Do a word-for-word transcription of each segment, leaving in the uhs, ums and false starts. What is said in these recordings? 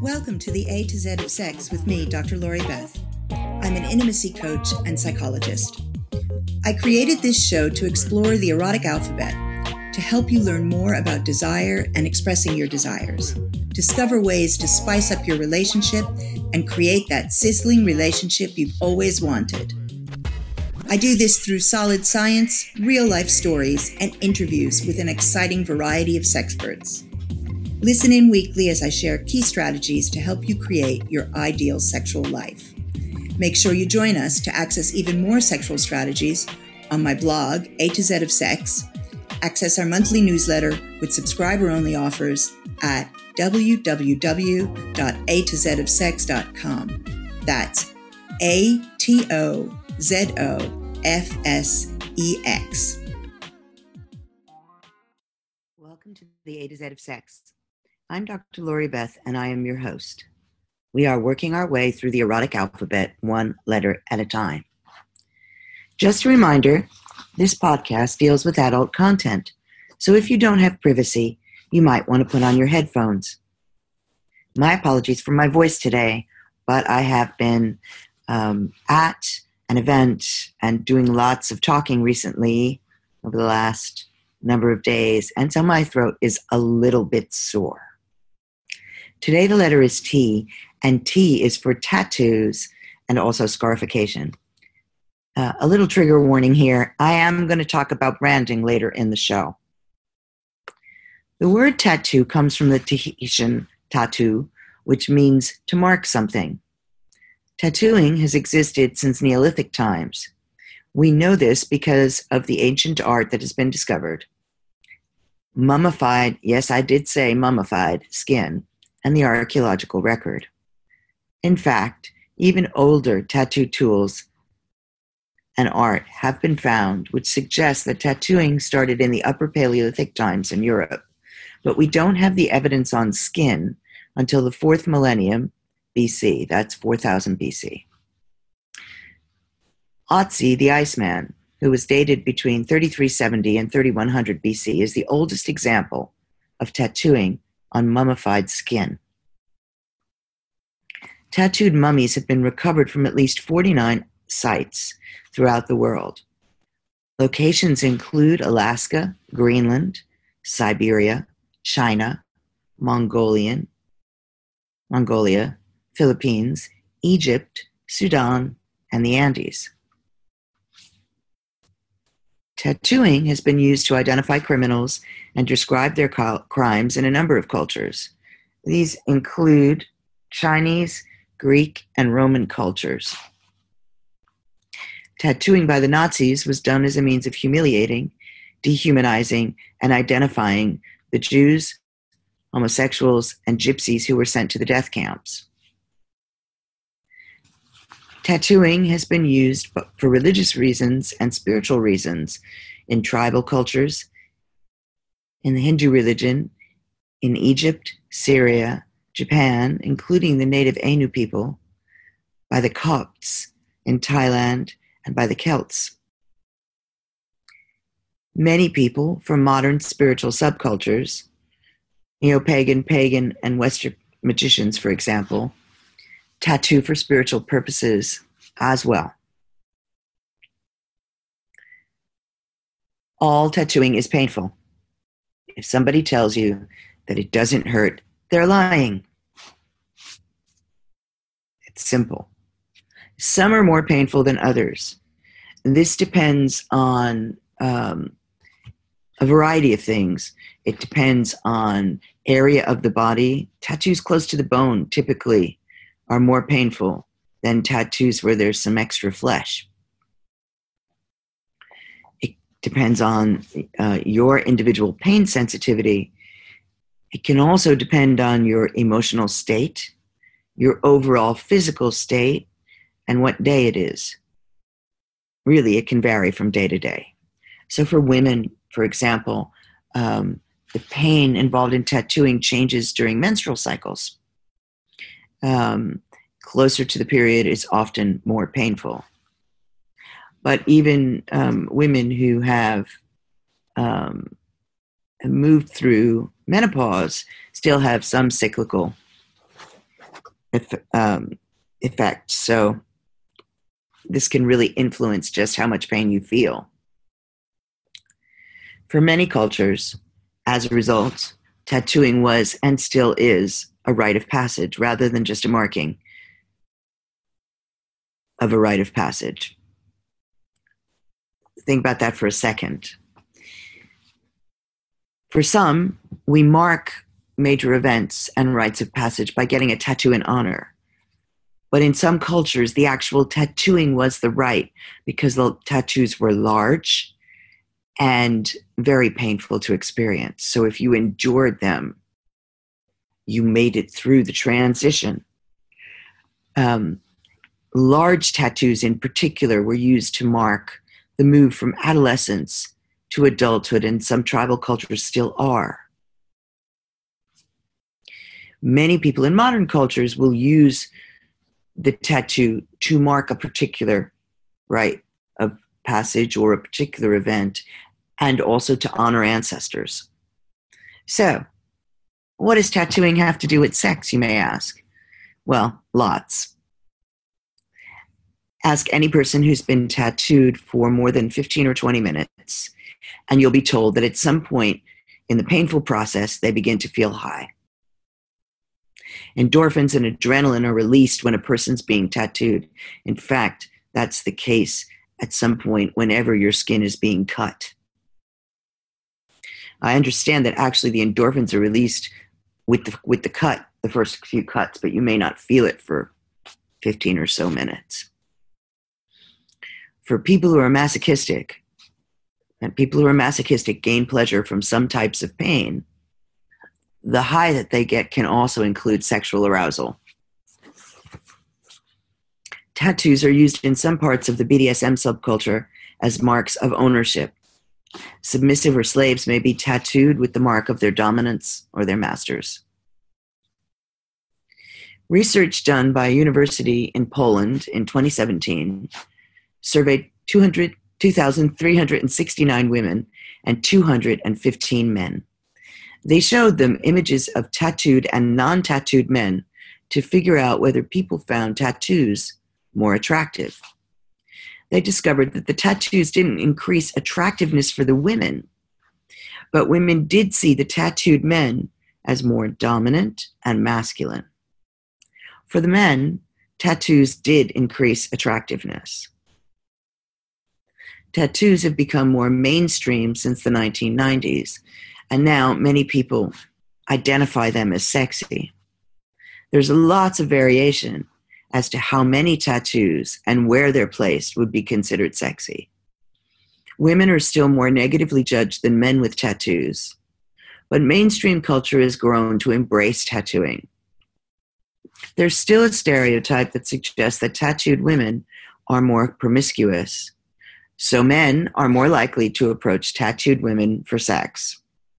Welcome to the A to Z of Sex with me, Doctor Lori Beth. I'm an intimacy coach and psychologist. I created this show to explore the erotic alphabet, to help you learn more about desire and expressing your desires, discover ways to spice up your relationship, and create that sizzling relationship you've always wanted. I do this through solid science, real-life stories, and interviews with an exciting variety of sexperts. Listen in weekly as I share key strategies to help you create your ideal sexual life. Make sure you join us to access even more sexual strategies on my blog, A to Z of Sex, access our monthly newsletter with subscriber-only offers at w w w dot a to z of sex dot com. That's A T O Z O F S E X. Welcome to the A to Z of Sex. I'm Doctor Lori Beth, and I am your host. We are working our way through the erotic alphabet one letter at a time. Just a reminder, this podcast deals with adult content, so if you don't have privacy, you might want to put on your headphones. My apologies for my voice today, but I have been um, at an event and doing lots of talking recently over the last number of days, and so my throat is a little bit sore. Today the letter is T, and T is for tattoos and also scarification. Uh, a little trigger warning here. I am going to talk about branding later in the show. The word tattoo comes from the Tahitian tattoo, which means to mark something. Tattooing has existed since Neolithic times. We know this because of the ancient art that has been discovered. Mummified, yes, I did say mummified, skin, and the archaeological record. In fact, even older tattoo tools and art have been found, which suggests that tattooing started in the Upper Paleolithic times in Europe, but we don't have the evidence on skin until the fourth millennium B C. That's four thousand B C. Otzi, the Iceman, who was dated between thirty-three seventy and thirty-one hundred B C, is the oldest example of tattooing on mummified skin. Tattooed mummies have been recovered from at least forty-nine sites throughout the world. Locations include Alaska, Greenland, Siberia, China, Mongolian, Mongolia, Philippines, Egypt, Sudan, and the Andes. Tattooing has been used to identify criminals and describe their co- crimes in a number of cultures. These include Chinese, Greek, and Roman cultures. Tattooing by the Nazis was done as a means of humiliating, dehumanizing, and identifying the Jews, homosexuals, and gypsies who were sent to the death camps. Tattooing has been used for religious reasons and spiritual reasons in tribal cultures, in the Hindu religion, in Egypt, Syria, Japan, including the native Ainu people, by the Copts in Thailand, and by the Celts. Many people from modern spiritual subcultures, neo-pagan, pagan, and Western magicians, for example, tattoo for spiritual purposes as well. All tattooing is painful. If somebody tells you that it doesn't hurt, they're lying. It's simple. Some are more painful than others. This depends on um, a variety of things. It depends on area of the body. Tattoos close to the bone typically are more painful than tattoos where there's some extra flesh. It depends on uh, your individual pain sensitivity. It can also depend on your emotional state, your overall physical state, and what day it is. Really, it can vary from day to day. So for women, for example, um, the pain involved in tattooing changes during menstrual cycles. Um, closer to the period is often more painful. But even um, women who have um, moved through menopause still have some cyclical eff- um, effect. So this can really influence just how much pain you feel. For many cultures, as a result, tattooing was and still is a rite of passage rather than just a marking of a rite of passage. Think about that for a second. For some, we mark major events and rites of passage by getting a tattoo in honor. But in some cultures, the actual tattooing was the rite because the tattoos were large and very painful to experience. So if you endured them, you made it through the transition. Um, large tattoos in particular were used to mark the move from adolescence to adulthood, and some tribal cultures still are. Many people in modern cultures will use the tattoo to mark a particular rite of passage or a particular event, and also to honor ancestors. So, what does tattooing have to do with sex, you may ask? Well, lots. Ask any person who's been tattooed for more than fifteen or twenty minutes, and you'll be told that at some point in the painful process, they begin to feel high. Endorphins and adrenaline are released when a person's being tattooed. In fact, that's the case at some point whenever your skin is being cut. I understand that actually the endorphins are released with the, with the cut, the first few cuts, but you may not feel it for fifteen or so minutes. For people who are masochistic, and people who are masochistic gain pleasure from some types of pain, the high that they get can also include sexual arousal. Tattoos are used in some parts of the B D S M subculture as marks of ownership. Submissive or slaves may be tattooed with the mark of their dominance or their masters. Research done by a university in Poland in twenty seventeen surveyed two thousand three hundred sixty-nine women and two hundred fifteen men. They showed them images of tattooed and non-tattooed men to figure out whether people found tattoos more attractive. They discovered that the tattoos didn't increase attractiveness for the women, but women did see the tattooed men as more dominant and masculine. For the men, tattoos did increase attractiveness. Tattoos have become more mainstream since the nineteen nineties, and now many people identify them as sexy. There's lots of variation as to how many tattoos and where they're placed would be considered sexy. Women are still more negatively judged than men with tattoos, but mainstream culture has grown to embrace tattooing. There's still a stereotype that suggests that tattooed women are more promiscuous, so men are more likely to approach tattooed women for sex.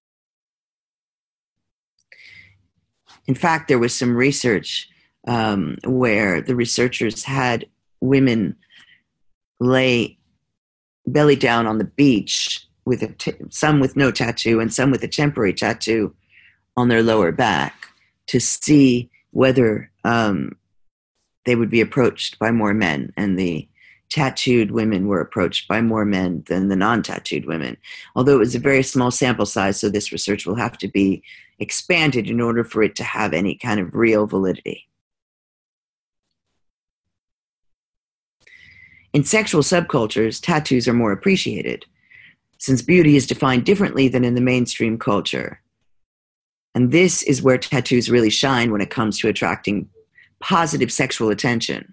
In fact, there was some research um, where the researchers had women lay belly down on the beach, with a t- some with no tattoo and some with a temporary tattoo on their lower back, to see whether um, they would be approached by more men. And the tattooed women were approached by more men than the non-tattooed women. Although it was a very small sample size, so this research will have to be expanded in order for it to have any kind of real validity. In sexual subcultures, tattoos are more appreciated, since beauty is defined differently than in the mainstream culture. And this is where tattoos really shine when it comes to attracting positive sexual attention.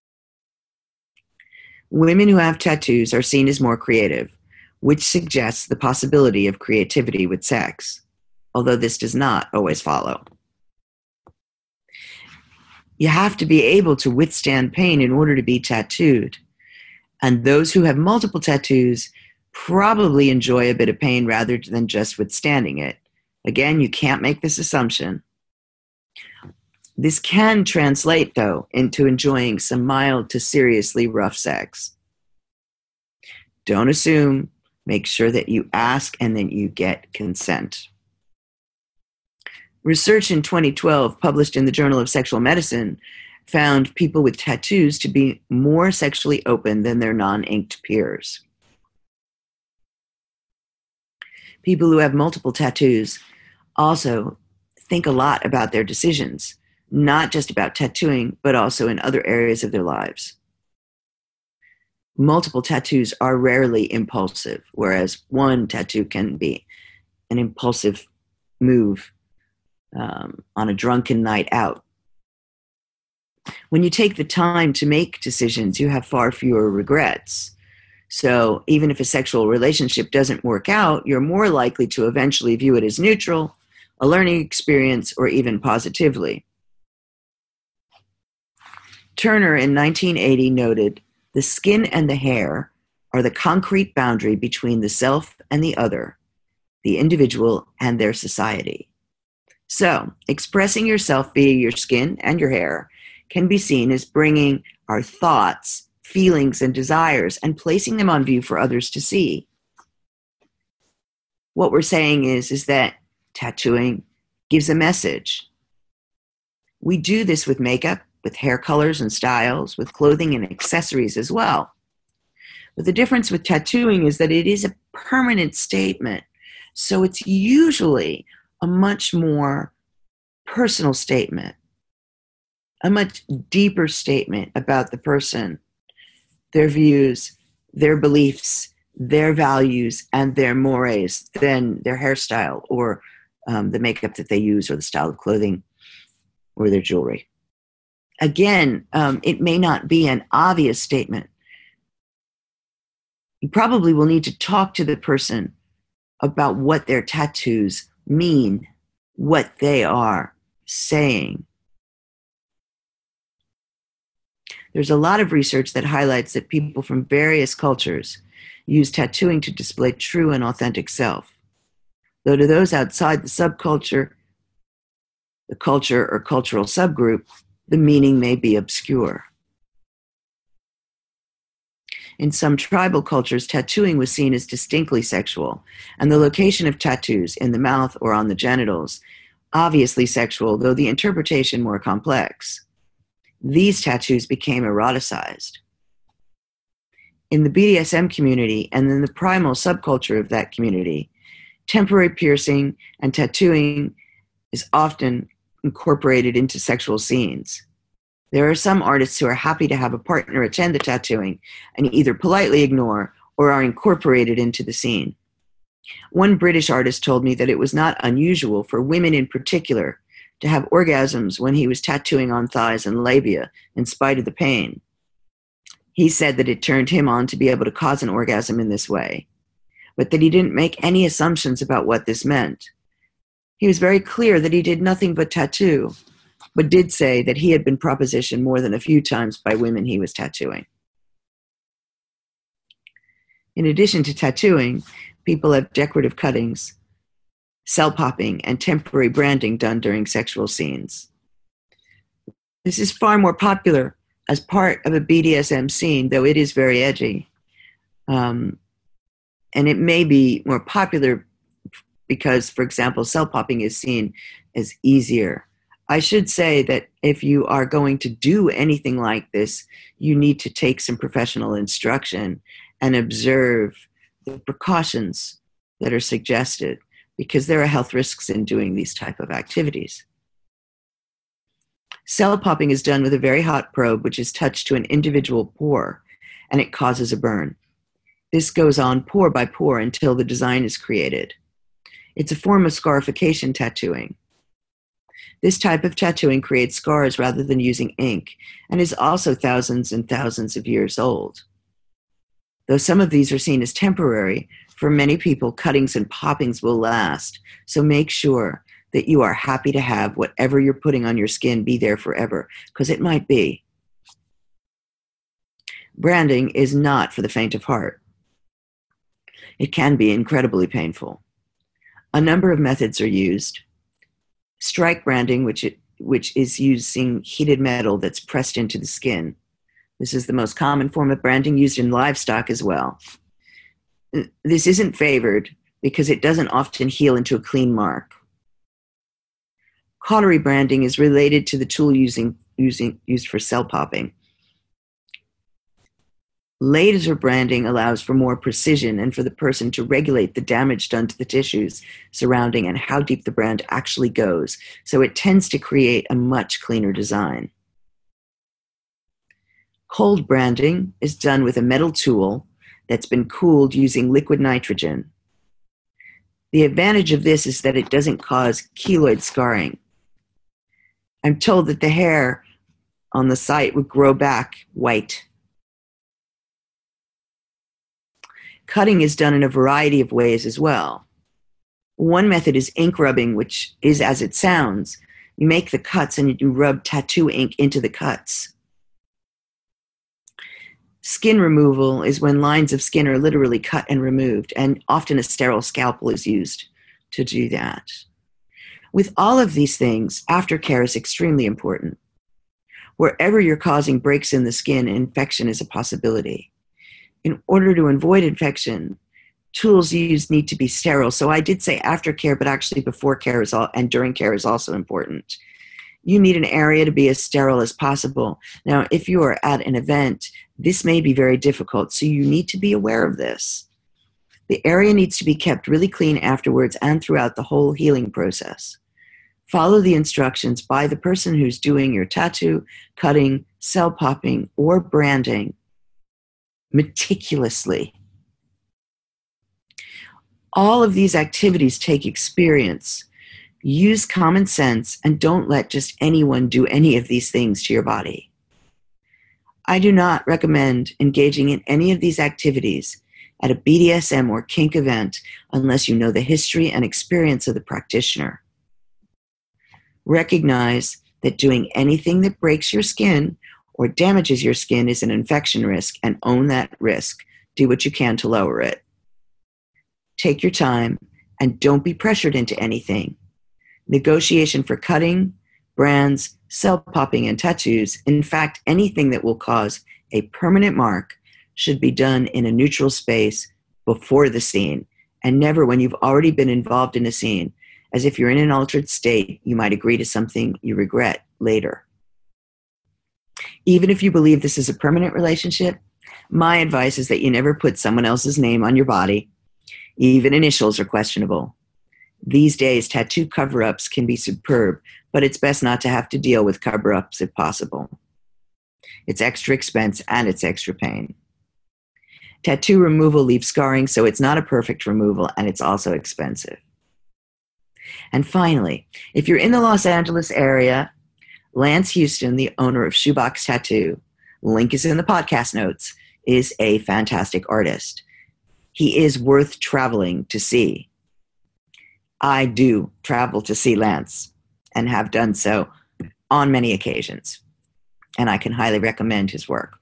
Women who have tattoos are seen as more creative, which suggests the possibility of creativity with sex, although this does not always follow. You have to be able to withstand pain in order to be tattooed. And those who have multiple tattoos probably enjoy a bit of pain rather than just withstanding it. Again, you can't make this assumption. This can translate, though, into enjoying some mild to seriously rough sex. Don't assume. Make sure that you ask and then you get consent. Research in twenty twelve, published in the Journal of Sexual Medicine, found people with tattoos to be more sexually open than their non-inked peers. People who have multiple tattoos also think a lot about their decisions, not just about tattooing, but also in other areas of their lives. Multiple tattoos are rarely impulsive, whereas one tattoo can be an impulsive move um, on a drunken night out. When you take the time to make decisions, you have far fewer regrets. So even if a sexual relationship doesn't work out, you're more likely to eventually view it as neutral, a learning experience, or even positively. Turner in nineteen eighty noted, "The skin and the hair are the concrete boundary between the self and the other, the individual and their society." So, expressing yourself via your skin and your hair can be seen as bringing our thoughts, feelings, and desires and placing them on view for others to see. What we're saying is, is that tattooing gives a message. We do this with makeup, with hair colors and styles, with clothing and accessories as well. But the difference with tattooing is that it is a permanent statement. So it's usually a much more personal statement, a much deeper statement about the person, their views, their beliefs, their values, and their mores than their hairstyle or um, the makeup that they use or the style of clothing or their jewelry. Again, um, it may not be an obvious statement. You probably will need to talk to the person about what their tattoos mean, what they are saying. There's a lot of research that highlights that people from various cultures use tattooing to display true and authentic self. Though to those outside the subculture, the culture or cultural subgroup, the meaning may be obscure. In some tribal cultures, tattooing was seen as distinctly sexual, and the location of tattoos in the mouth or on the genitals, obviously sexual, though the interpretation more complex. These tattoos became eroticized. In the B D S M community and in the primal subculture of that community, temporary piercing and tattooing is often incorporated into sexual scenes. There are some artists who are happy to have a partner attend the tattooing and either politely ignore or are incorporated into the scene. One British artist told me that it was not unusual for women in particular to have orgasms when he was tattooing on thighs and labia in spite of the pain. He said that it turned him on to be able to cause an orgasm in this way, but that he didn't make any assumptions about what this meant. He was very clear that he did nothing but tattoo, but did say that he had been propositioned more than a few times by women he was tattooing. In addition to tattooing, people have decorative cuttings, cell popping, and temporary branding done during sexual scenes. This is far more popular as part of a B D S M scene, though it is very edgy. Um, and it may be more popular because, for example, cell popping is seen as easier. I should say that if you are going to do anything like this, you need to take some professional instruction and observe the precautions that are suggested, because there are health risks in doing these type of activities. Cell popping is done with a very hot probe, which is touched to an individual pore, and it causes a burn. This goes on pore by pore until the design is created. It's a form of scarification tattooing. This type of tattooing creates scars rather than using ink, and is also thousands and thousands of years old. Though some of these are seen as temporary, for many people, cuttings and poppings will last, so make sure that you are happy to have whatever you're putting on your skin be there forever, because it might be. Branding is not for the faint of heart. It can be incredibly painful. A number of methods are used. Strike branding, which, it, which is using heated metal that's pressed into the skin. This is the most common form of branding, used in livestock as well. This isn't favored because it doesn't often heal into a clean mark. Cautery branding is related to the tool using, using, used for cell popping. Laser branding allows for more precision and for the person to regulate the damage done to the tissues surrounding and how deep the brand actually goes, so it tends to create a much cleaner design. Cold branding is done with a metal tool that's been cooled using liquid nitrogen. The advantage of this is that it doesn't cause keloid scarring. I'm told that the hair on the site would grow back white. Cutting is done in a variety of ways as well. One method is ink rubbing, which is as it sounds. You make the cuts and you rub tattoo ink into the cuts. Skin removal is when lines of skin are literally cut and removed, and often a sterile scalpel is used to do that. With all of these things, aftercare is extremely important. Wherever you're causing breaks in the skin, infection is a possibility. In order to avoid infection, tools used need to be sterile. So I did say aftercare, but actually before care is all, and during care is also important. You need an area to be as sterile as possible. Now, if you are at an event, this may be very difficult, so you need to be aware of this. The area needs to be kept really clean afterwards and throughout the whole healing process. Follow the instructions by the person who's doing your tattoo, cutting, cell popping, or branding meticulously. All of these activities take experience. Use common sense and don't let just anyone do any of these things to your body. I do not recommend engaging in any of these activities at a B D S M or kink event unless you know the history and experience of the practitioner. Recognize that doing anything that breaks your skin or damages your skin is an infection risk, and own that risk. Do what you can to lower it. Take your time and don't be pressured into anything. Negotiation for cutting, brands, cell popping, and tattoos, in fact, anything that will cause a permanent mark, should be done in a neutral space before the scene, and never when you've already been involved in a scene, as if you're in an altered state, you might agree to something you regret later. Even if you believe this is a permanent relationship, my advice is that you never put someone else's name on your body. Even initials are questionable. These days, tattoo cover-ups can be superb, but it's best not to have to deal with cover-ups if possible. It's extra expense and it's extra pain. Tattoo removal leaves scarring, so it's not a perfect removal, and it's also expensive. And finally, if you're in the Los Angeles area, Lance Houston, the owner of Shoebox Tattoo, link is in the podcast notes, is a fantastic artist. He is worth traveling to see. I do travel to see Lance and have done so on many occasions, and I can highly recommend his work.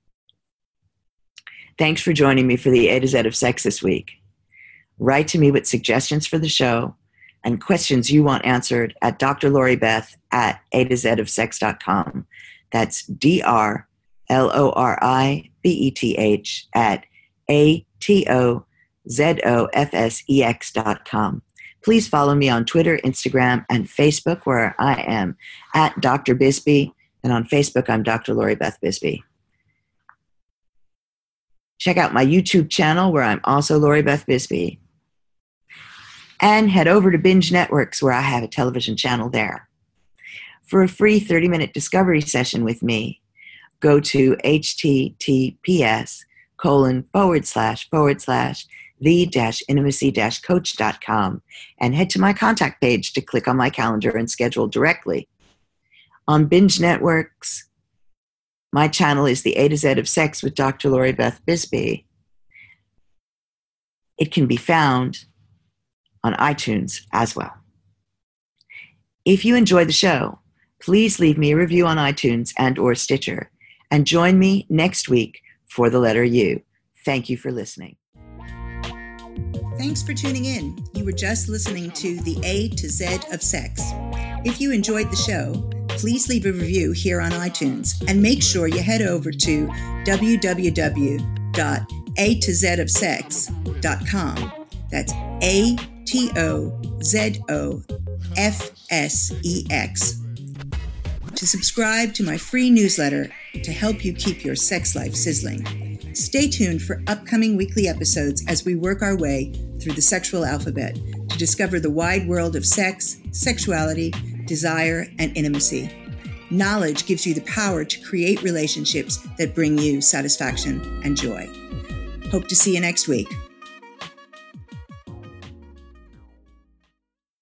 Thanks for joining me for the A to Z of Sex this week. Write to me with suggestions for the show and questions you want answered at drloribeth at a to z of sex dot com. That's D R L O R I B E T H at A T O Z O F S E X dot com. Please follow me on Twitter, Instagram, and Facebook, where I am at Doctor Bisbee, and on Facebook, I'm Doctor Lori Beth Bisbee. Check out my YouTube channel, where I'm also Lori Beth Bisbee. And head over to Binge Networks, where I have a television channel there. For a free thirty-minute discovery session with me, go to https colon forward slash forward slash the dash intimacy dash coach dot com and head to my contact page to click on my calendar and schedule directly. On Binge Networks, my channel is the A to Z of Sex with Doctor Lori Beth Bisbee. It can be found on iTunes as well. If you enjoyed the show, please leave me a review on iTunes and or Stitcher, and join me next week for the letter U. Thank you for listening. Thanks for tuning in. You were just listening to the A to Z of Sex. If you enjoyed the show, please leave a review here on iTunes, and make sure you head over to w w w dot a to z of sex dot com. That's A T O Z O F S E X. To subscribe to my free newsletter to help you keep your sex life sizzling. Stay tuned for upcoming weekly episodes as we work our way through the sexual alphabet to discover the wide world of sex, sexuality, desire, and intimacy. Knowledge gives you the power to create relationships that bring you satisfaction and joy. Hope to see you next week.